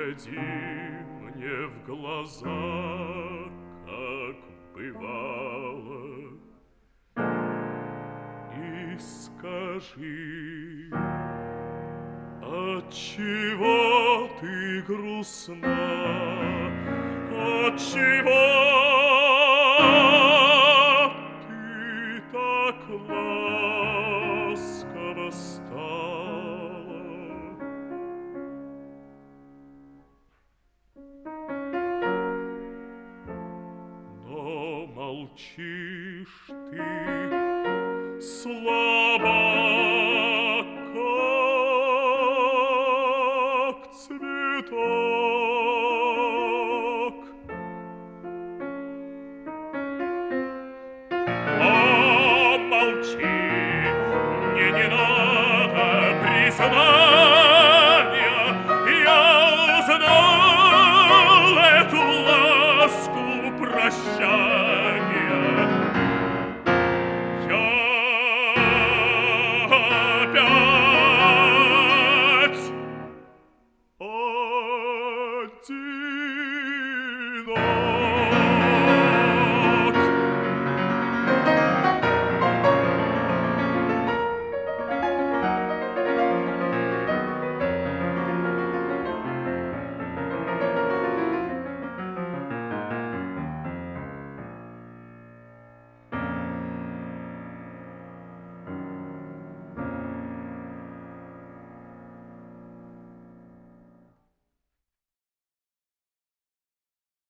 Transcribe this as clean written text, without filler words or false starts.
Погляди мне в глаза, как бывало, и скажи, отчего ты грустна, отчего ты так ласково стала? Но молчишь ты слабо, как цветок. О, молчи, мне не надо признать,